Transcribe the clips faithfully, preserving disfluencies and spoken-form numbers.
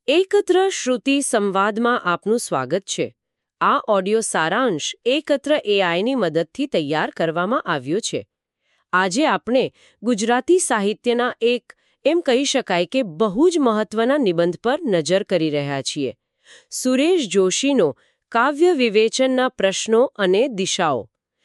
એકત્ર શ્રુતિ સંવાદમાં આપનું સ્વાગત છે. આ ઓડિયો સારાંશ એકત્ર એઆઈની મદદથી તૈયાર કરવામાં આવ્યો છે. આજે આપણે ગુજરાતી સાહિત્યના એક એમ કહી શકાય કે બહુ જ મહત્વના નિબંધ પર નજર કરી રહ્યા છીએ. સુરેશ જોશીનો કાવ્ય વિવેચનના પ્રશ્નો અને દિશાઓ.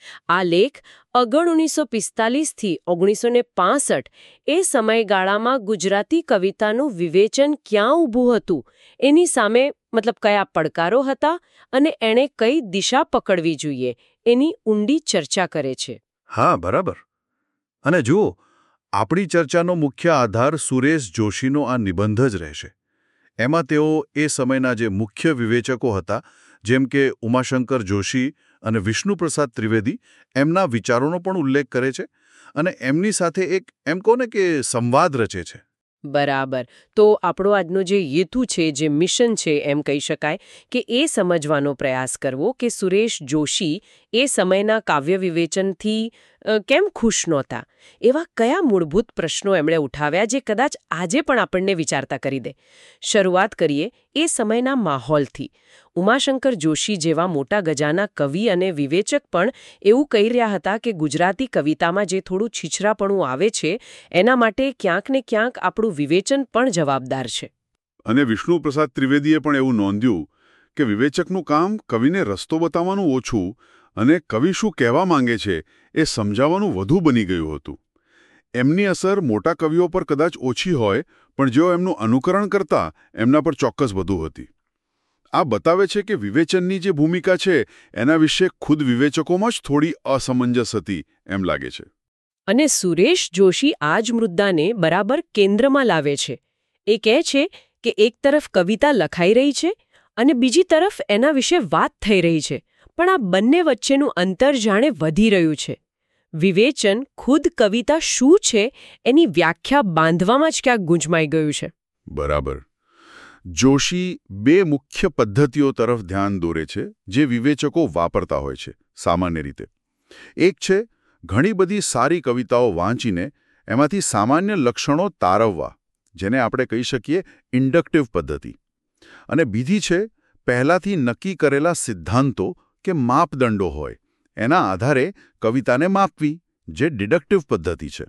આ લેખ અગણ ઓગણીસો પિસ્તાલીસથી ઓગણીસો પાંસઠ એ સમયગાળામાં ગુજરાતી કવિતાનું વિવેચન ક્યાં ઊભું હતું એની સામે મતલબ કયા પડકારો હતા અને એણે કઈ દિશા પકડવી જોઈએ એની ઊંડી ચર્ચા કરે છે. હા, બરાબર. અને જુઓ, આપણી ચર્ચાનો મુખ્ય આધાર સુરેશ જોશીનો આ નિબંધ જ રહેશે. એમાં તેઓ એ સમયના જે મુખ્ય વિવેચકો હતા, જેમ કે ઉમાશંકર જોશી અને વિષ્ણુપ્રસાદ ત્રિવેદી, એમના વિચારોનો પણ ઉલ્લેખ કરે છે અને એમની સાથે એક એમ કહો ને કે સંવાદ રચે છે. બરાબર. તો આપણો આજનો જે હેતુ છે, જે મિશન છે, એમ કહી શકાય કે એ સમજવાનો પ્રયાસ કરવો કે સુરેશ જોશી એ સમયના કાવ્ય વિવેચનથી કેમ ખુશ નહોતા, એવા કયા મૂળભૂત પ્રશ્નો એમણે ઉઠાવ્યા જે કદાચ આજે પણ આપણને વિચારતા કરી દે. શરૂઆત કરીએ એ સમયના માહોલથી. ઉમાશંકર જોશી જેવા મોટા ગજાના કવિ અને વિવેચક પણ એવું કહી રહ્યા હતા કે ગુજરાતી કવિતામાં જે થોડું છીછરાપણું આવે છે એના માટે ક્યાંક ને ક્યાંક આપણું વિવેચન પણ જવાબદાર છે. અને વિષ્ણુપ્રસાદ ત્રિવેદીએ પણ એવું નોંધ્યું કે વિવેચકનું કામ કવિને રસ્તો બતાવવાનું ઓછું અને કવિ શું કહેવા માંગે છે એ સમજાવવાનું વધુ બની ગયું હતું. એમની અસર મોટા કવિઓ પર કદાચ ઓછી હોય, પણ જેઓ એમનું અનુકરણ કરતા એમના પર ચોક્કસ વધુ હતી. આ બતાવે છે કે વિવેચનની જે ભૂમિકા છે એના વિશે ખુદ વિવેચકોમાં જ થોડી અસમંજસ હતી એમ લાગે છે. અને સુરેશ જોશી આ જ મુદ્દાને બરાબર કેન્દ્રમાં લાવે છે. એ કહે છે કે એક તરફ કવિતા લખાઈ રહી છે અને બીજી તરફ એના વિશે વાત થઈ રહી છે, પણ આ બંને વચ્ચેનું અંતર જાણે વધી રહ્યું છે. વિવેચન ખુદ કવિતા શું છે એની વ્યાખ્યા બાંધવામાં જ ક્યાંક ગૂંચવાઈ ગયું છે. બરાબર. જોશી બે મુખ્ય પદ્ધતિઓ તરફ ધ્યાન દોરે છે જે વિવેચકો વાપરતા હોય છે સામાન્ય રીતે. એક છે ઘણી બધી સારી કવિતાઓ વાંચીને એમાંથી સામાન્ય લક્ષણો તારવવા, જેને આપણે કહી શકીએ ઇન્ડક્ટિવ પદ્ધતિ. અને બીજી છે પહેલાથી નક્કી કરેલા સિદ્ધાંતો કે માપદંડો હોય એના આધારે કવિતાને માપવી, જે ડિડક્ટિવ પદ્ધતિ છે.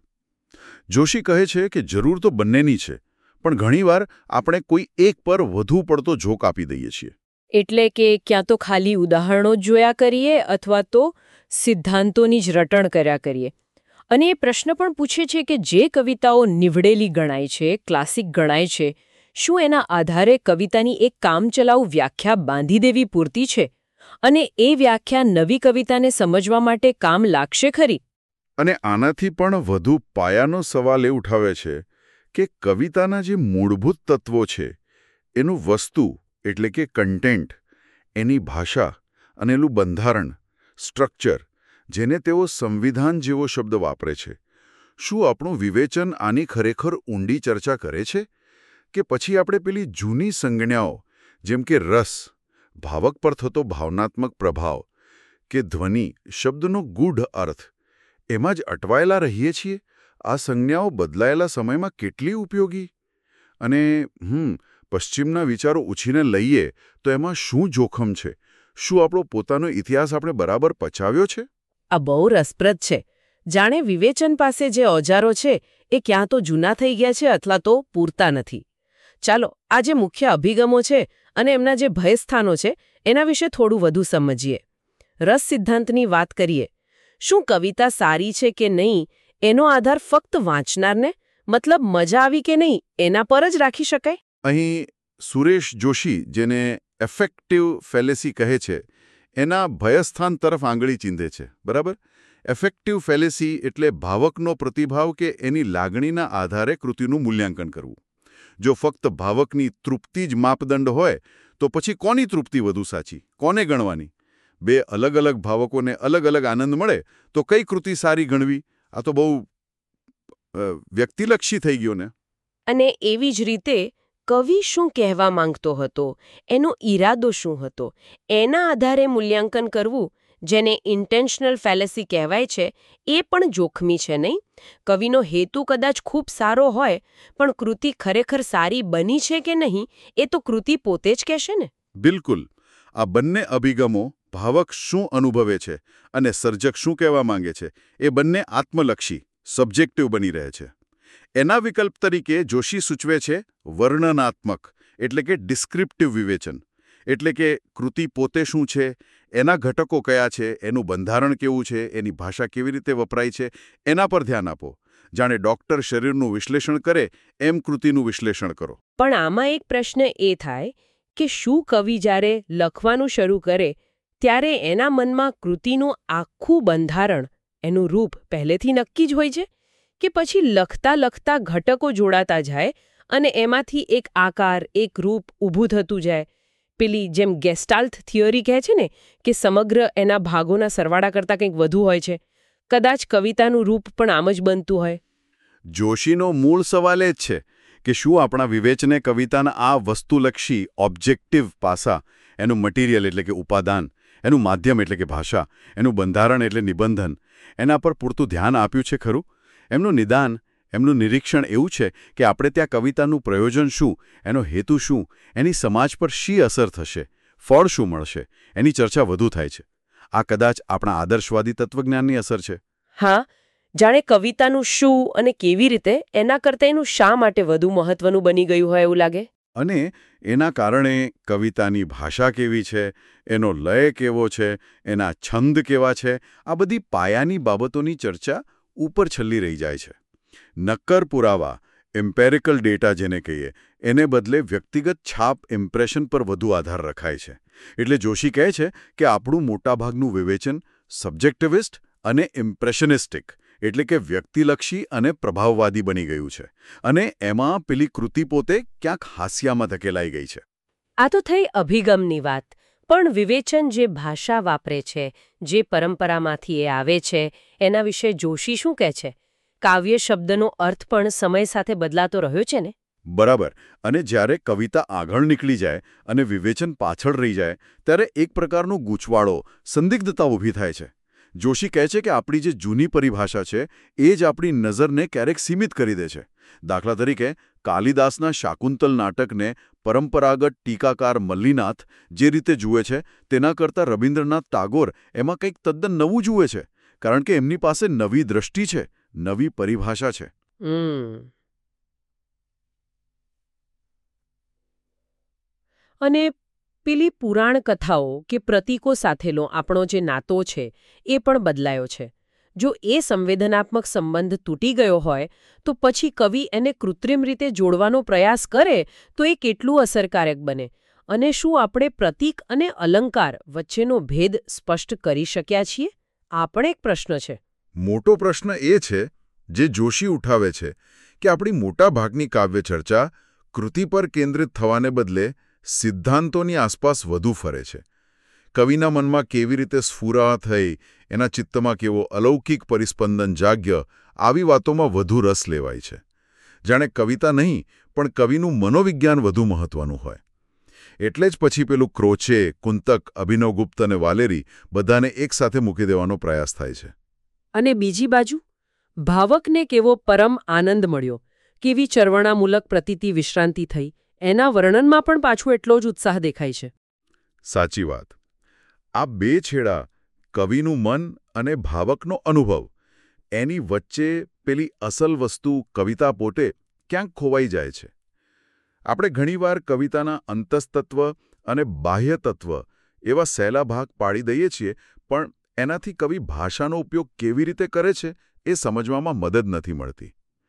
જોશી કહે છે કે જરૂર તો બંનેની છે, પણ ઘણીવાર આપણે કોઈ એક પર વધુ પડતો ઝોક આપી દઈએ છીએ. એટલે કે ક્યાં તો ખાલી ઉદાહરણો જ જોયા કરીએ અથવા તો સિદ્ધાંતોની જ રટણ કર્યા કરીએ. અને એ પ્રશ્ન પણ પૂછે છે કે જે કવિતાઓ નિવડેલી ગણાય છે, ક્લાસિક ગણાય છે, શું એના આધારે કવિતાની એક કામચલાઉ વ્યાખ્યા બાંધી દેવી પૂરતી છે? અને એ વ્યાખ્યા નવી કવિતાને સમજવા માટે કામ લાગશે ખરી? અને આનાથી પણ વધુ પાયાનો સવાલ એ ઉઠાવે છે કે કવિતાના જે મૂળભૂત તત્વો છે એનું વસ્તુ એટલે કે કન્ટેન્ટ, એની ભાષા અને એનું બંધારણ, સ્ટ્રક્ચર, જેને તેઓ સંવિધાન જેવો શબ્દ વાપરે છે, શું આપણું વિવેચન આની ખરેખર ઊંડી ચર્ચા કરે છે? કે પછી આપણે પેલી જૂની સંજ્ઞાઓ જેમ કે રસ, ભાવક પર થતો ભાવનાત્મક પ્રભાવ કે ધ્વનિ, શબ્દનો ગૂઢ અર્થ, એમાં જ અટવાયેલા રહીએ છીએ? આ સંજ્ઞાઓ બદલાયેલા સમયમાં કેટલી ઉપયોગી? અને હમ પશ્ચિમના વિચારો ઉછીને લઈએ તો એમાં શું જોખમ છે? શું આપણો પોતાનો ઇતિહાસ આપણે બરાબર પચાવ્યો છે? આ બહુ રસપ્રદ છે. જાણે વિવેચન પાસે જે ઓજારો છે એ ક્યાં તો જૂના થઈ ગયા છે અથવા તો પૂરતા નથી. ચાલો આ જે મુખ્ય અભિગમો છે અને એમના જે ભયસ્થાનો છે એના વિશે થોડું વધુ સમજીએ. રસ સિદ્ધાંતની વાત કરીએ. શું કવિતા સારી છે કે નહીં એનો આધાર ફક્ત વાંચનારને, મતલબ મજા આવી કે નહીં એના પર જ રાખી શકાય? અહીં સુરેશ જોશી, જેને એફેક્ટિવ ફેલેસી કહે છે, એના ભયસ્થાન તરફ આંગળી ચીંધે છે. બરાબર. એફેક્ટિવ ફેલેસી એટલે ભાવકનો પ્રતિભાવ કે એની લાગણીના આધારે કૃતિનું મૂલ્યાંકન કરવું. જો ફક્ત ભાવકની તૃપ્તિ જ માપદંડ હોય તો પછી કોની તૃપ્તિ વધુ સાચી, કોને ગણવાની? બે અલગ અલગ ભાવકોને અલગ અલગ આનંદ મળે તો કઈ કૃતિ સારી ગણવી? આ તો બહુ વ્યક્તિલક્ષી થઈ ગયો ને. અને એવી જ રીતે કવિ શું કહેવા માંગતો હતો, એનો ઈરાદો શું હતો, એના આધારે મૂલ્યાંકન કરવું જેને ઇન્ટેન્શનલ ફેલેસી કહેવાય છે, એ પણ જોખમી છે નહીં? કવિનો હેતુ કદાચ ખૂબ સારો હોય, પણ કૃતિ ખરેખર સારી બની છે કે નહીં એ તો કૃતિ પોતે જ કહેશે ને. બિલકુલ. આ બંને અભિગમો, ભાવક શું અનુભવે છે અને સર્જક શું કહેવા માંગે છે, એ બંને આત્મલક્ષી, સબ્જેક્ટિવ બની રહે છે. એના વિકલ્પ તરીકે જોશી સૂચવે છે વર્ણનાત્મક, એટલે કે ડિસ્ક્રિપ્ટિવ વિવેચન. એટલે કે કૃતિ પોતે શું છે, એના ઘટકો કયા છે, એનું બંધારણ કેવું છે, એની ભાષા કેવી રીતે વપરાય છે, એના પર ધ્યાન આપો. જાણે ડોક્ટર શરીરનું વિશ્લેષણ કરે એમ કૃતિનું વિશ્લેષણ કરો. પણ આમાં એક પ્રશ્ન એ થાય કે શું કવિ જ્યારે લખવાનું શરૂ કરે ત્યારે એના મનમાં કૃતિનું આખું બંધારણ, એનું રૂપ પહેલેથી નક્કી જ હોય છે, કે પછી લખતા લખતા ઘટકો જોડાતા જાય અને એમાંથી એક આકાર, એક રૂપ ઊભું થતું જાય? પેલી જેમ ગેસ્ટાલ્ટ થિયરી કહે છે ને કે સમગ્ર એના ભાગોના સરવાળા કરતાં કંઈક વધુ હોય છે, કદાચ કવિતાનું રૂપ પણ આમ જ બનતું હોય. જોશીનો મૂળ સવાલ એ જ છે કે શું આપણા વિવેચને કવિતાના આ વસ્તુલક્ષી ઓબ્જેક્ટિવ પાસા, એનું મટીરિયલ એટલે કે ઉપાદાન, એનું માધ્યમ એટલે કે ભાષા, એનું બંધારણ એટલે નિબંધન, એના પર પૂરતું ધ્યાન આપ્યું છે ખરું? એમનું નિદાન, એમનું નિરીક્ષણ એવું છે કે આપણે ત્યાં કવિતાનું પ્રયોજન શું, એનો હેતુ શું, એની સમાજ પર શી અસર થશે, ફળ શું મળશે, એની ચર્ચા વધુ થાય છે. આ કદાચ આપણા આદર્શવાદી તત્વજ્ઞાનની અસર છે. હા, જાણે કવિતાનું શું અને કેવી રીતે એના કરતાં એનું શા માટે વધુ મહત્વનું બની ગયું હોય એવું લાગે. અને એના કારણે કવિતાની ભાષા કેવી છે, એનો લય કેવો છે, એના છંદ કેવા છે, આ બધી પાયાની બાબતોની ચર્ચા ઉપર છલ્લી રહી જાય છે. નક્કર પુરાવા, એમ્પેરિકલ ડેટા જેને કહીએ, એને બદલે વ્યક્તિગત છાપ, ઇમ્પ્રેશન પર વધુ આધાર રખાય છે. એટલે જોશી કહે છે કે આપણું મોટાભાગનું વિવેચન સબ્જેક્ટિવિસ્ટ અને ઇમ્પ્રેશનિસ્ટિક, એટલે કે વ્યક્તિલક્ષી અને પ્રભાવવાદી બની ગયું છે. અને એમાં પેલી કૃતિ પોતે ક્યાંક હાસ્યામાં ધકેલાઈ ગઈ છે. આ તો થઈ અભિગમની વાત. પણ વિવેચન જે ભાષા વાપરે છે, જે પરંપરામાંથી એ આવે છે, એના વિશે જોશી શું કહે છે? કાવ્ય શબ્દનો અર્થ પણ સમય સાથે બદલાતો રહ્યો છે ને? બરાબર. અને જ્યારે કવિતા આગળ નીકળી જાય અને વિવેચન પાછળ રહી જાય, ત્યારે એક પ્રકારનો ગૂંચવાળો, સંદિગ્ધતા ઊભી થાય છે. જોશી કહે છે કે આપણી જે જૂની પરિભાષા છે એ જ આપણી નજરને ક્યારેક સીમિત કરી દે છે. દાખલા તરીકે કાલિદાસના શાકુંતલ નાટકને પરંપરાગત ટીકાકાર મલ્લીનાથ જે રીતે જુએ છે, તેના કરતાં રબીન્દ્રનાથ ટાગોર એમાં કંઈક તદ્દન નવું જુએ છે, કારણ કે એમની પાસે નવી દ્રષ્ટિ છે, નવી પરિભાષા છે. અને પેલી પુરાણ કથાઓ કે પ્રતીકો સાથેનો આપણો જે નાતો છે એ પણ બદલાયો છે. જો એ સંવેદનાત્મક સંબંધ તૂટી ગયો હોય તો પછી કવિ એને કૃત્રિમ રીતે જોડવાનો પ્રયાસ કરે તો એ કેટલું અસરકારક બને? અને શું આપણે પ્રતીક અને અલંકાર વચ્ચેનો ભેદ સ્પષ્ટ કરી શક્યા છીએ? આ પણ એક પ્રશ્ન છે. મોટો પ્રશ્ન એ છે જે જોશી ઉઠાવે છે કે આપણી મોટા ભાગની કાવ્ય ચર્ચા કૃતિ પર કેન્દ્રિત થવાને બદલે સિદ્ધાંતોની આસપાસ વધુ ફરે છે. કવિના મનમાં કેવી રીતે સ્ફુરા થઈ, એના ચિત્તમાં કેવો અલૌકિક પરિસ્પંદન જાગ્ય, આવી વાતોમાં વધુ રસ લેવાય છે. જાણે કવિતા નહીં પણ કવિનું મનોવિજ્ઞાન વધુ મહત્વનું હોય. એટલે જ પછી પેલું ક્રોચે, કુંતક, અભિનવગુપ્ત અને વાલેરી બધાને એકસાથે મૂકી દેવાનો પ્રયાસ થાય છે. અને બીજી બાજુ ભાવકને કેવો પરમ આનંદ મળ્યો, કેવી ચરવણામૂલક પ્રતીતિ વિશ્રાંતિ થઈ, એના વર્ણનમાં પણ પાછું એટલો જ ઉત્સાહ દેખાય છે. સાચી વાત. આ બે છેડા, કવિનું મન અને ભાવકનો અનુભવ, એની વચ્ચે પેલી અસલ વસ્તુ કવિતા પોતે ક્યાંક ખોવાઈ જાય છે. આપણે ઘણીવાર કવિતાના અંતસ્તત્વ અને બાહ્ય તત્વ એવા સહેલા ભાગ પાડી દઈએ છીએ, પણ એનાથી કવિ ભાષાનો ઉપયોગ કેવી રીતે કરે છે એ સમજવામાં મદદ નથી મળતી.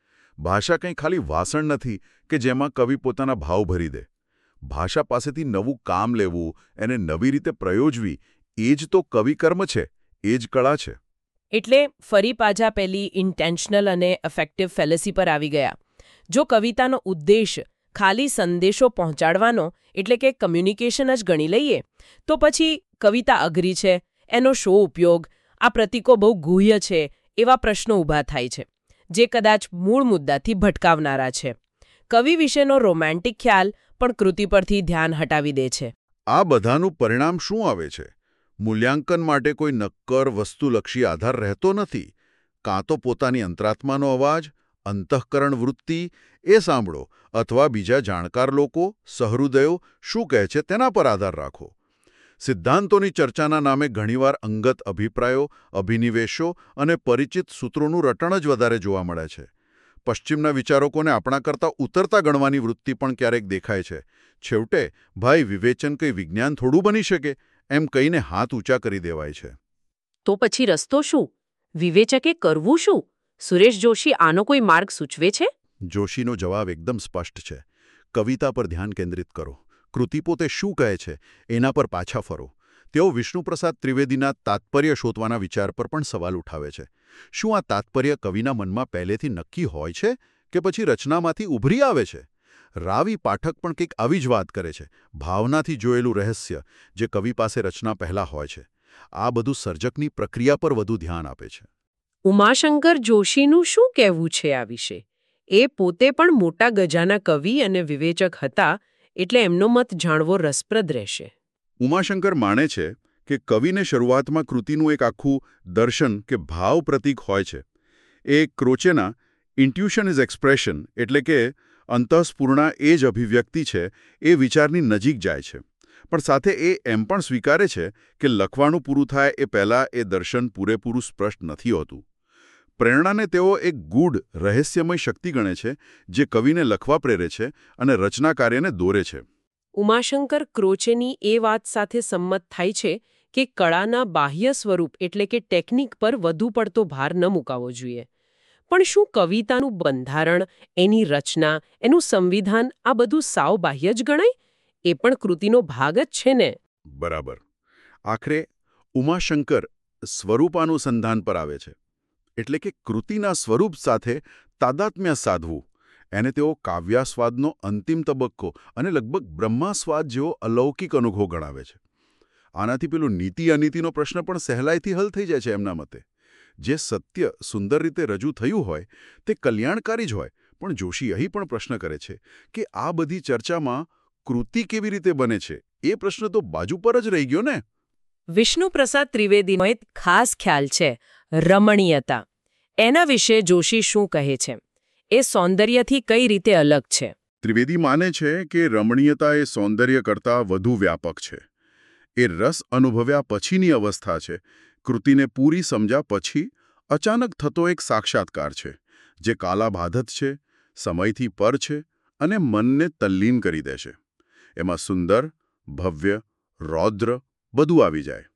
ભાષા કંઈ ખાલી વાસણ નથી કે જેમાં કવિ પોતાના ભાવ ભરી દે. ભાષા પાસેથી નવું કામ લેવું, એને નવી રીતે પ્રયોજવી, એ જ તો કવિકર્મ છે, એ જ કળા છે. એટલે ફરી પાછા પેલી ઇન્ટેન્શનલ અને અફેક્ટિવ ફેલેસી પર આવી ગયા. જો કવિતાનો ઉદ્દેશ ખાલી સંદેશો પહોંચાડવાનો એટલે કે કમ્યુનિકેશન જ ગણી લઈએ તો પછી કવિતા અઘરી છે, એનો શો ઉપયોગ, આ પ્રતીકો બહુ ગુહ્ય છે, એવા પ્રશ્નો ઊભા થાય છે, જે કદાચ મૂળ મુદ્દાથી ભટકાવનારા છે. કવિ વિશેનો રોમેન્ટિક ખ્યાલ પણ કૃતિ પરથી ધ્યાન હટાવી દે છે. આ બધાનું પરિણામ શું આવે છે? મૂલ્યાંકન માટે કોઈ નક્કર વસ્તુલક્ષી આધાર રહેતો નથી. કાં તો પોતાની અંતરાત્માનો અવાજ, અંતઃકરણ વૃત્તિ એ સાંભળો અથવા બીજા જાણકાર લોકો, સહૃદયો શું કહે છે તેના પર આધાર રાખો. સિદ્ધાંતોની ચર્ચાના નામે ઘણીવાર અંગત અભિપ્રાયો, અભિનિવેશો અને પરિચિત સૂત્રોનું રટણ જ વધારે જોવા મળે છે. પશ્ચિમના વિચારકોને આપણા કરતાં ઉતરતા ગણવાની વૃત્તિ પણ ક્યારેક દેખાય છે. છેવટે ભાઈ વિવેચન કંઈ વિજ્ઞાન થોડું બની શકે એમ કહીને હાથ ઊંચા કરી દેવાય છે. તો પછી રસ્તો શું? વિવેચકે કરવું શું? સુરેશ જોશી આનો કોઈ માર્ગ સૂચવે છે? જોશીનો જવાબ એકદમ સ્પષ્ટ છે. કવિતા પર ધ્યાન કેન્દ્રિત કરો. કૃતિ પોતે શું કહે છે એના પર પાછા ફરો. તેઓ વિષ્ણુપ્રસાદ ત્રિવેદીના તાત્પર્ય શોધવાના વિચાર પર પણ સવાલ ઉઠાવે છે. શું આ તાત્પર્ય કવિના મનમાં પહેલેથી નક્કી હોય છે કે પછી રચનામાંથી ઉભરી આવે છે? રાવી પાઠક પણ કંઈક આવી જ વાત કરે છે. ભાવનાથી જોયેલું રહસ્ય જે કવિ પાસે રચના પહેલાં હોય છે. આ બધું સર્જકની પ્રક્રિયા પર વધુ ધ્યાન આપે છે. ઉમાશંકર જોશીનું શું કહેવું છે આ વિશે? એ પોતે પણ મોટા ગજાના કવિ અને વિવેચક હતા, એટલે એમનો મત જાણવો રસપ્રદ રહેશે. ઉમાશંકર માને છે કે કવિને શરૂઆતમાં કૃતિનું એક આખું દર્શન કે ભાવ પ્રતીક હોય છે. એ ક્રોચેના ઇન્ટ્યુશન ઇઝ એક્સપ્રેશન એટલે કે અંતઃસ્ફૂર્ણા એ જ અભિવ્યક્તિ છે એ વિચારની નજીક જાય છે. પણ સાથે એ એમ પણ સ્વીકારે છે કે લખવાનું પૂરું થાય એ પહેલાં એ દર્શન પૂરેપૂરું સ્પષ્ટ નથી હોતું. પ્રેરણાને તેઓ એક ગૂઢ રહસ્યમય શક્તિ ગણે છે જે કવિને લખવા પ્રેરે છે અને રચના કાર્યને દોરે છે. ઉમાશંકર ક્રોચેની એ વાત સાથે સંમત થાય છે કે કળાના બાહ્ય સ્વરૂપ એટલે કે ટેકનિક પર વધુ પડતો ભાર ન મૂકાવો જોઈએ. પણ શું કવિતાનું બંધારણ, એની રચના, એનું સંવિધાન આ બધું સાવ બાહ્ય જ ગણાય? એ પણ કૃતિનો ભાગ જ છે ને? બરાબર. આખરે ઉમાશંકર સ્વરૂપાનુસંધાન પર આવે છે. એટલે કે કૃતિના સ્વરૂપ સાથે તાદાત્મ્ય સાધવું. એને તેઓ કાવ્યાસ્વાદનો અંતિમ તબક્કો અને લગભગ બ્રહ્માસ્વાદ જેવો અલૌકિક અનુભવ ગણાવે છે. આનાથી પેલું નીતિ અનીતિનો પ્રશ્ન પણ સહેલાઈથી હલ થઈ જાય છે એમના મતે. જે સત્ય સુંદર રીતે રજૂ થયું હોય તે કલ્યાણકારી જ હોય. પણ જોશી અહીં પણ પ્રશ્ન કરે છે કે આ બધી ચર્ચામાં કૃતિ કેવી રીતે બને છે એ પ્રશ્ન તો બાજુ પર જ રહી ગયો ને. વિષ્ણુપ્રસાદ ત્રિવેદીનો એક ખાસ ખ્યાલ છે રમણીયતા. એના વિશે જોશી શું કહે છે? એ સૌંદર્યથી કઈ રીતે અલગ છે? ત્રિવેદી માને છે કે રમણીયતા એ સૌંદર્ય કરતાં વધુ વ્યાપક છે. એ રસ અનુભવ્યા પછીની અવસ્થા છે. કૃતિને પૂરી સમજ્યા પછી અચાનક થતો એક સાક્ષાત્કાર છે જે કાલાબાધત છે, સમયથી પર છે અને મનને તલ્લીન કરી દે છે. એમાં સુંદર, ભવ્ય, રૌદ્ર બધું આવી જાય.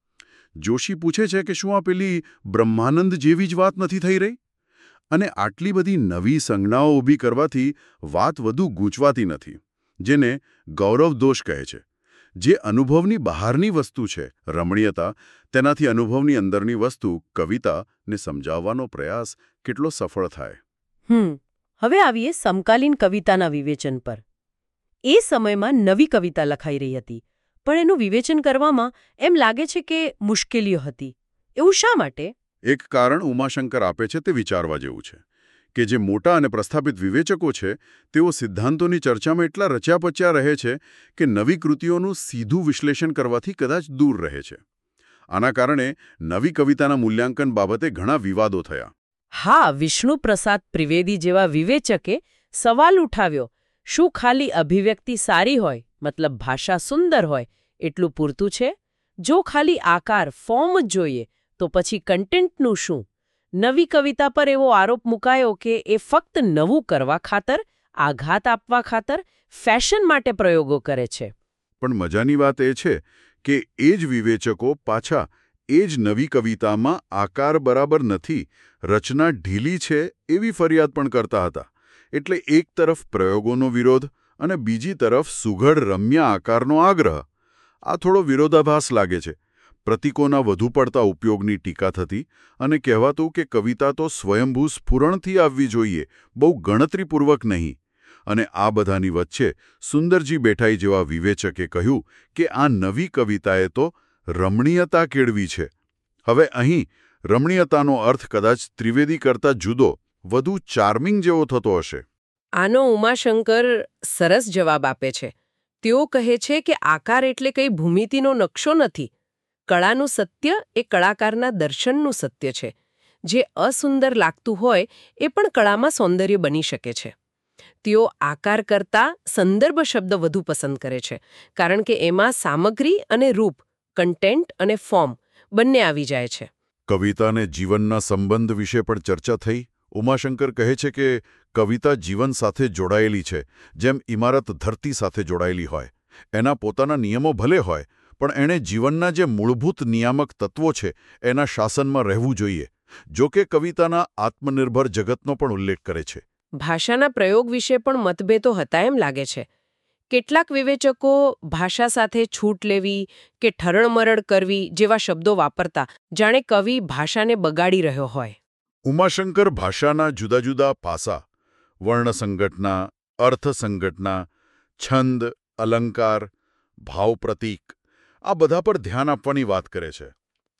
જોશી પૂછે છે કે શું આ પેલી બ્રહ્માનંદ જેવી જ વાત નથી થઈ રહી? અને આટલી બધી નવી સંજ્ઞાઓ ઊભી કરવાથી વાત વધુ ગૂંચવાતી નથી, જેને ગૌરવદોષ કહે છે. જે અનુભવની બહારની વસ્તુ છે રમણીયતા, તેનાથી અનુભવની અંદરની વસ્તુ કવિતાને સમજાવવાનો પ્રયાસ કેટલો સફળ થાય. હમ હવે આવીએ સમકાલીન કવિતાના વિવેચન પર. એ સમયમાં નવી કવિતા લખાઈ રહી હતી, પણ એનું વિવેચન કરવામાં એમ લાગે છે કે મુશ્કેલીઓ હતી. એવું શા માટે? એક કારણ ઉમાશંકર આપે છે તે વિચારવા જેવું છે કે જે મોટા અને પ્રસ્થાપિત વિવેચકો છે તેઓ સિદ્ધાંતોની ચર્ચામાં એટલા રચ્યા-પચ્યા રહે છે કે નવી કૃતિઓનું સીધું વિશ્લેષણ કરવાથી કદાચ દૂર રહે છે. આના કારણે નવી કવિતાના મૂલ્યાંકન બાબતે ઘણા વિવાદો થયા. હા, વિષ્ણુપ્રસાદ ત્રિવેદી જેવા વિવેચકે સવાલ ઉઠાવ્યો, શું ખાલી અભિવ્યક્તિ સારી હોય, મતલબ ભાષા સુંદર હોય, એટલું પૂરતું છે? જો ખાલી આકાર, ફોર્મ જ જોઈએ તો પછી કન્ટેન્ટનું શું? નવી કવિતા પર એવો આરોપ મુકાયો કે એ ફક્ત નવું કરવા ખાતર, આઘાત આપવા ખાતર, ફેશન માટે પ્રયોગો કરે છે. પણ મજાની વાત એ છે કે એ જ વિવેચકો પાછા એ જ નવી કવિતામાં આકાર બરાબર નથી, રચના ઢીલી છે એવી ફરિયાદ પણ કરતા હતા. એટલે એક તરફ પ્રયોગોનો વિરોધ અને બીજી તરફ સુઘડ રમ્ય આકારનો આગ્રહ. આ થોડો વિરોધાભાસ લાગે છે. પ્રતીકોના વધુ પડતા ઉપયોગની ટીકા થતી અને કહેવાતું કે કવિતા તો સ્વયંભૂ સ્ફુરણથી આવવી જોઈએ, બહુ ગણતરીપૂર્વક નહીં. અને આ બધાની વચ્ચે સુંદરજી બેઠાઈ જેવા વિવેચકે કહ્યું કે આ નવી કવિતાએ તો રમણીયતા કેળવી છે. હવે અહીં રમણીયતાનો અર્થ કદાચ ત્રિવેદી કરતાં જુદો, વધુ ચાર્મિંગ જેવો થતો હશે. આનો ઉમાશંકર સરસ જવાબ આપે છે. તેઓ કહે છે કે આકાર એટલે કંઈ ભૂમિતિનો નકશો નથી. કળાનું સત્ય એ કળાકારના દર્શનનું સત્ય છે. જે અસુંદર લાગતું હોય એ પણ કળામાં સૌંદર્ય બની શકે છે. તેઓ આકાર કરતાં સંદર્ભ શબ્દ વધુ પસંદ કરે છે, કારણ કે એમાં સામગ્રી અને રૂપ, કન્ટેન્ટ અને ફોર્મ બંને આવી જાય છે. કવિતા અને જીવનના સંબંધ વિશે પણ ચર્ચા થઈ. ઉમાશંકર કહે છે કે કવિતા જીવન સાથે જોડાયેલી છે, જેમ ઇમારત ધરતી સાથે જોડાયેલી હોય. એના પોતાના નિયમો ભલે હોય, પણ એણે જીવનના જે મૂળભૂત નિયામક તત્વો છે એના શાસનમાં રહેવું જોઈએ. જો કે કવિતાના આત્મનિર્ભર જગતનો પણ ઉલ્લેખ કરે છે. ભાષાના પ્રયોગ વિશે પણ મતભેદો હતા એમ લાગે છે. કેટલાક વિવેચકો ભાષા સાથે છૂટ લેવી કે ઠરણમરણ કરવી જેવા શબ્દો વાપરતા, જાણે કવિ ભાષાને બગાડી રહ્યો હોય. ઉમાશંકર ભાષાના જુદા જુદા પાસા, વર્ણસંઘટના, અર્થસંઘટના, છંદ, અલંકાર, ભાવ પ્રતીક, આ બધા પર ધ્યાન આપવાની વાત કરે છે.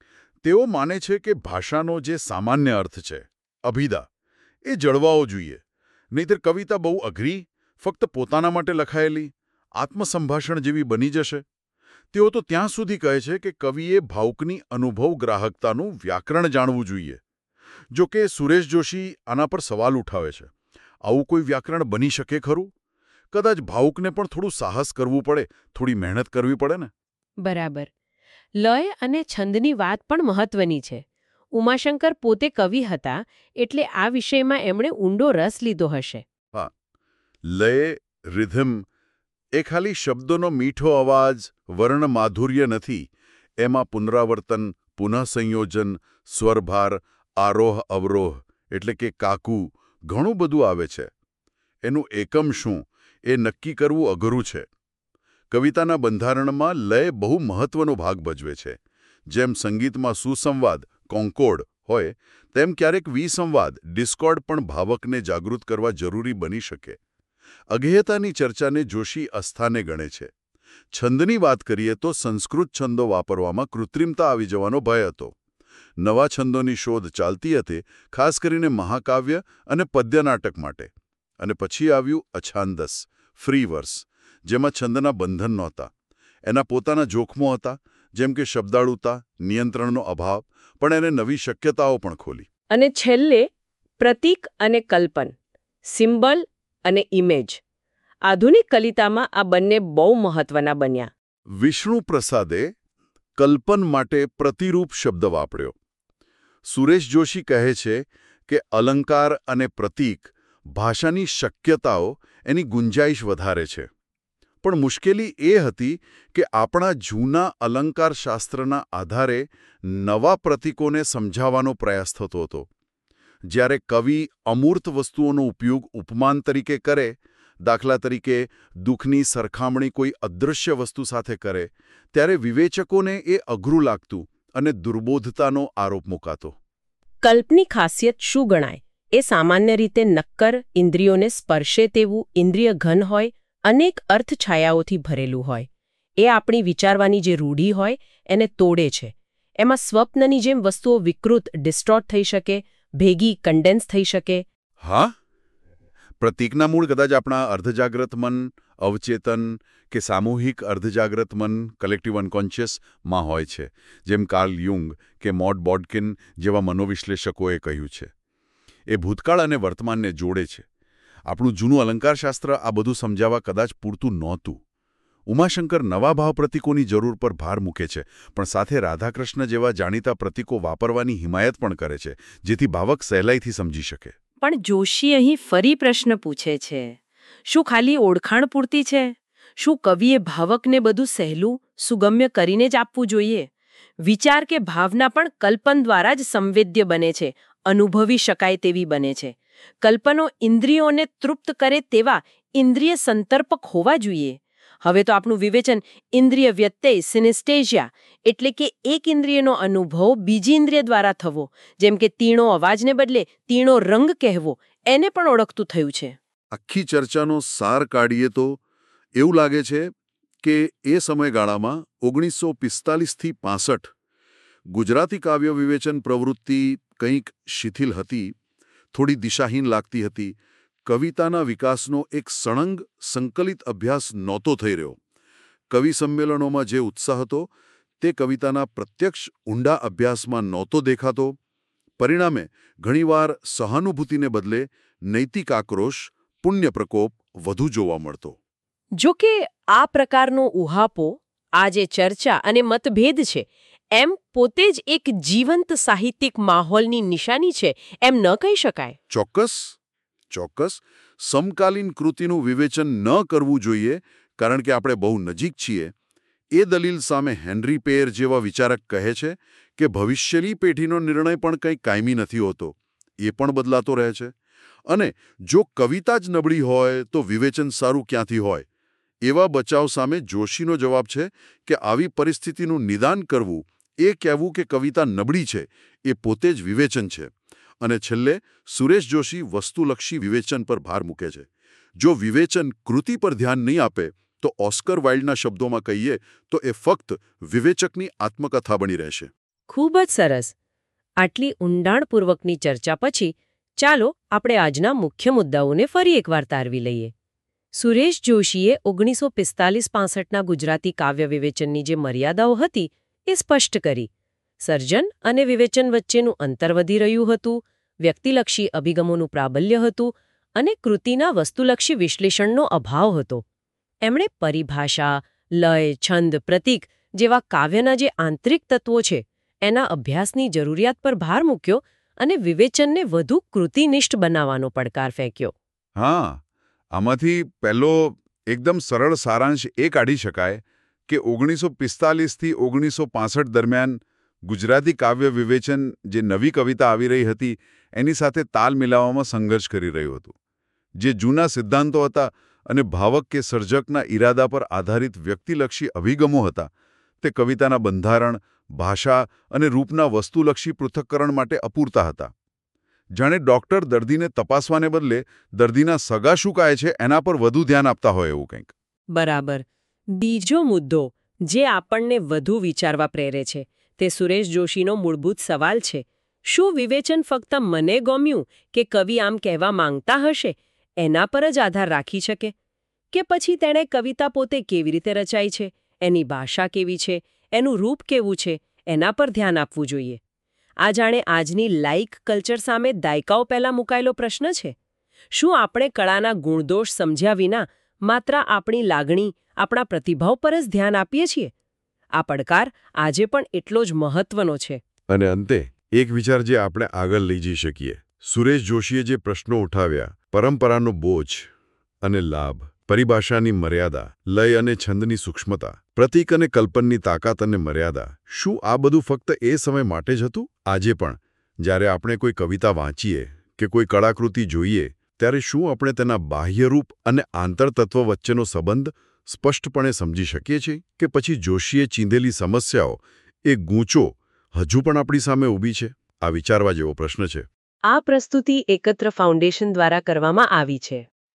તેઓ માને છે કે ભાષાનો જે સામાન્ય અર્થ છે, અભિધા, એ જળવાવો જોઈએ. નહીંતર કવિતા બહુ અઘરી, ફક્ત પોતાના માટે લખાયેલી, આત્મસંભાષણ જેવી બની જશે. તેઓ તો ત્યાં સુધી કહે છે કે કવિએ ભાવુકની અનુભવ ગ્રાહકતાનું વ્યાકરણ જાણવું જોઈએ. જો કે સુરેશ જોશી આના પર સવાલ ઉઠાવે છે. આવું કોઈ વ્યાકરણ બની શકે ખરું? કદાચ ભાવુકને પણ થોડું સાહસ કરવું પડે, થોડી મહેનત કરવી પડે ને. બરાબર. લય અને છંદની વાત પણ મહત્વની છે. ઉમાશંકર પોતે કવિ હતા, એટલે આ વિષયમાં એમણે ઊંડો રસ લીધો હશે. હા, લય, રિધમ એ ખાલી શબ્દોનો મીઠો અવાજ, વર્ણ માધુર્ય નથી. એમાં પુનરાવર્તન, પુનઃસંયોજન, સ્વરભાર, આરોહ અવરોહ એટલે કે કાકુ, ઘણું બધું આવે છે. એનું એકમ શું એ નક્કી કરવું અઘરું છે. કવિતાના બંધારણમાં લય બહુ મહત્વનો ભાગ ભજવે છે. જેમ સંગીતમાં સુસંવાદ, કોન્કોર્ડ હોય, તેમ ક્યારેક વિસંવાદ, ડિસ્કોર્ડ પણ ભાવકને જાગૃત કરવા જરૂરી બની શકે. અગેયતાની ચર્ચાને જોશી અસ્થાને ગણે છે. છંદની વાત કરીએ તો સંસ્કૃત છંદો વાપરવામાં કૃત્રિમતા આવી જવાનો ભય હતો. નવા છંદોની શોધ ચાલતી હતી, ખાસ કરીને મહાકાવ્ય અને પદ્યનાટક માટે. અને પછી આવ્યું અછાંદસ, ફ્રી વર્સ, જેમાં છંદના બંધન નહોતા. એના પોતાના જોખમો હતા, જેમ કે શબ્દાળુતા, નિયંત્રણનો અભાવ, પણ એને નવી શક્યતાઓ પણ ખોલી. અને છેલ્લે પ્રતીક અને કલ્પન, સિમ્બલ અને ઇમેજ. આધુનિક કલિતામાં આ બંને બહુ મહત્વના બન્યા. વિષ્ણુ પ્રસાદે કલ્પન માટે પ્રતિરૂપ શબ્દ વાપર્યો. સુરેશ જોશી કહે છે કે અલંકાર અને પ્રતીક ભાષાની શક્યતાઓ, એની ગુંજાઈશ વધારે છે. પણ મુશ્કેલી એ હતી કે આપણા જૂના અલંકારશાસ્ત્રના આધારે નવા પ્રતીકોને સમજાવવાનો પ્રયાસ થતો હતો. જ્યારે કવિ અમૂર્ત વસ્તુઓનો ઉપયોગ ઉપમાન તરીકે કરે, દાખલા તરીકે દુઃખની સરખામણી કોઈ અદૃશ્ય વસ્તુ સાથે કરે, ત્યારે વિવેચકોને એ અઘરું લાગતું અને દુર્બોધતાનો આરોપ મુકાતો. કલ્પની ખાસિયત શું ગણાય? એ સામાન્ય રીતે નક્કર, ઇન્દ્રિયોને સ્પર્શે તેવું ઇન્દ્રિય ઘન હોય, અનેક અર્થછાયાઓથી ભરેલું હોય. એ આપણી વિચારવાની જે રૂઢી હોય એને તોડે છે. એમાં સ્વપ્નની જેમ વસ્તુઓ વિકૃત, ડિસ્ટોર્ટ થઈ શકે, ભેગી, કન્ડેન્સ થઈ શકે. હા, પ્રતીકના મૂળ કદાચ આપણા અર્ધજાગ્રત મન, અવચેતન કે સામૂહિક અર્ધજાગ્રત મન, કલેક્ટિવ અનકોન્શિયસ માં હોય છે, જેમ કાર્લ યુંગ કે મોડ બોડકિન જેવા મનોવિશ્લેષકોએ કહ્યું છે. એ ભૂતકાળ અને વર્તમાનને જોડે છે. આપણું જૂનું અલંકારશાસ્ત્ર આ બધું સમજાવવા કદાચ પૂરતું નહોતું. ઉમાશંકર નવા ભાવ પ્રતીકોની જરૂર પર ભાર મૂકે છે, પણ સાથે રાધાકૃષ્ણ જેવા જાણીતા પ્રતીકો વાપરવાની હિમાયત પણ કરે છે, જેથી ભાવક સહેલાઈથી સમજી શકે. પણ જોશી અહીં ફરી પ્રશ્ન પૂછે છે, શું ખાલી ઓળખાણ પૂરતી છે? શું કવિએ ભાવકને બધું સહેલું, સુગમ્ય કરીને જ આપવું જોઈએ? વિચાર કે ભાવના પણ કલ્પન દ્વારા જ સંવેદ્ય બને છે, અનુભવી શકાય તેવી બને છે. કલ્પનો ઇન્દ્રિયોને તૃપ્ત કરે તેવા ઇન્દ્રિય સંતર્પક હોવા જોઈએ. હવે તો આપણું વિવેચન ઇન્દ્રિય વ્યત્યય, સિનેસ્થેઝિયા, એટલે કે એક ઇન્દ્રિયનો અનુભવ બીજી ઇન્દ્રિય દ્વારા થવો, જેમ કે તીણો અવાજને બદલે તીણો રંગ કહેવો, એને પણ ઓળખતું થયું છે. આખી ચર્ચાનો સાર કાઢીએ તો એવું લાગે છે કે એ સમયગાળામાં ઓગણીસો પિસ્તાલીસથી પાસઠ ગુજરાતી કાવ્ય વિવેચન પ્રવૃત્તિ કંઈક શિથિલ હતી, થોડી દિશાહીન લાગતી હતી. કવિતાના વિકાસનો એક સળંગ, સંકલિત અભ્યાસ નહોતો થઈ રહ્યો. કવિ સંમેલનોમાં જે ઉત્સાહ હતો તે કવિતાના પ્રત્યક્ષ ઊંડા અભ્યાસમાં નહોતો દેખાતો. પરિણામે ઘણીવાર સહાનુભૂતિને બદલે નૈતિક આક્રોશ, પુણ્ય પ્રકોપ વધુ જોવા મળતો. જો કે આ પ્રકારનો ઉહાપો, આ જે ચર્ચા અને મતભેદ છે, એમ પોતે જ એક જીવંત સાહિત્યિક માહોલની નિશાની છે એમ ન કહી શકાય. ચોક્કસ ચોક્કસ સમકાલીન કૃતિનું વિવેચન ન કરવું જોઈએ કારણ કે આપણે બહુ નજીક છીએ. એ દલીલ સામે હેનરી પેયર જેવા વિચારક કહે છે કે ભવિષ્યની પેઢીનો નિર્ણય પણ કંઈ કાયમી નથી હોતો. એ પણ બદલાતો રહે છે. અને જો કવિતા જ નબળી હોય તો વિવેચન સારું ક્યાંથી હોય? એવા બચાવ સામે જોશીનો જવાબ છે કે આવી પરિસ્થિતિનું નિદાન કરવું, એ કહેવું કે કવિતા નબળી છે, એ પોતે જ વિવેચન છે. અને છેલ્લે સુરેશ જોશી વસ્તુલક્ષી વિવેચન પર ભાર મૂકે છે. જો વિવેચન કૃતિ પર ધ્યાન નહીં આપે તો ઓસ્કર વાઇલ્ડના શબ્દોમાં કહીએ તો એ ફક્ત વિવેચકની આત્મકથા બની રહેશે. ખૂબ જ સરસ. આટલી ઊંડાણપૂર્વકની ચર્ચા પછી ચાલો આપણે આજના મુખ્ય મુદ્દાઓને ફરી એકવાર તારવી લઈએ. સુરેશ જોશીએ ઓગણીસો પિસ્તાલીસ પાસઠના ગુજરાતી કાવ્ય વિવેચનની જે મર્યાદાઓ હતી એ સ્પષ્ટ કરી. સર્જન અને વિવેચન વચ્ચેનું અંતર વધી રહ્યું હતું, વ્યક્તિલક્ષી અભિગમોનું પ્રાબલ્ય હતું અને કૃતિના વસ્તુલક્ષી વિશ્લેષણનો અભાવ હતો. એમણે પરિભાષા, લય, છંદ, પ્રતીક જેવા કાવ્યના જે આંતરિક તત્વો છે એના અભ્યાસની જરૂરિયાત પર ભાર મૂક્યો અને વિવેચનને વધુ કૃતિનિષ્ઠ બનાવવાનો પડકાર ફેંક્યો. હા, આમાંથી પહેલો એકદમ સરળ સારાંશ એ કાઢી શકાય કે ઓગણીસો પિસ્તાલીસથી ઓગણીસો પાસઠ દરમિયાન ગુજરાતી કાવ્ય વિવેચન જે નવી કવિતા આવી રહી હતી એની સાથે તાલ મિલાવવામાં સંઘર્ષ કરી રહ્યું હતું. જે જૂના સિદ્ધાંતો હતા અને ભાવક કે સર્જકના ઈરાદા પર આધારિત વ્યક્તિલક્ષી અભિગમો હતા, તે કવિતાના બંધારણ, ભાષા અને રૂપના વસ્તુલક્ષી પૃથક્કરણ માટે અપૂરતા હતા. જાણે ડોક્ટર દર્દીને તપાસવાને બદલે દર્દીના સગા શું કહે છે એના પર વધુ ધ્યાન આપતા હોય એવું કંઈક. બરાબર. બીજો મુદ્દો જે આપણને વધુ વિચારવા પ્રેરે છે તે સુરેશ જોશીનો મૂળભૂત સવાલ છે. શું વિવેચન ફક્ત મને ગમ્યું કે કવિ આમ કહેવા માંગતા હશે એના પર જ આધાર રાખી શકે? કે પછી તેણે કવિતા પોતે કેવી રીતે રચાઈ છે, એની ભાષા કેવી છે, એનું રૂપ કેવું છે, એના પર ધ્યાન આપવું જોઈએ? આ જાણે આજની લાઇક કલ્ચર સામે દાયકાઓ પહેલા મુકાયેલો પ્રશ્ન છે. શું આપણે કળાના ગુણદોષ સમજ્યા વિના માત્ર આપણી લાગણી, આપણા પ્રતિભાવ પર જ ધ્યાન આપીએ છીએ? આ પડકાર આજે પણ એટલો જ મહત્વનો છે. અને અંતે એક વિચાર જે આપણે આગળ લઈ જઈ શકીએ. સુરેશ જોશીએ જે પ્રશ્નો ઉઠાવ્યા, પરંપરાનો બોજ અને લાભ, પરિભાષાની મર્યાદા, લય અને છંદની સૂક્ષ્મતા, પ્રતીક અને કલ્પનની તાકાત અને મર્યાદા, શું આ બધું ફક્ત એ સમય માટે જ હતું? આજે પણ જ્યારે આપણે કોઈ કવિતા વાંચીએ કે કોઈ કળાકૃતિ જોઈએ ત્યારે શું આપણે તેના બાહ્યરૂપ અને આંતરતત્વ વચ્ચેનો સંબંધ સ્પષ્ટપણે સમજી શકીએ છીએ? કે પછી જોશીએ ચીંધેલી સમસ્યાઓ, એ ગૂંચો હજુ પણ આપણી સામે ઊભી છે? આ વિચારવા જેવો પ્રશ્ન છે. આ પ્રસ્તુતિ એકત્ર ફાઉન્ડેશન દ્વારા કરવામાં આવી છે.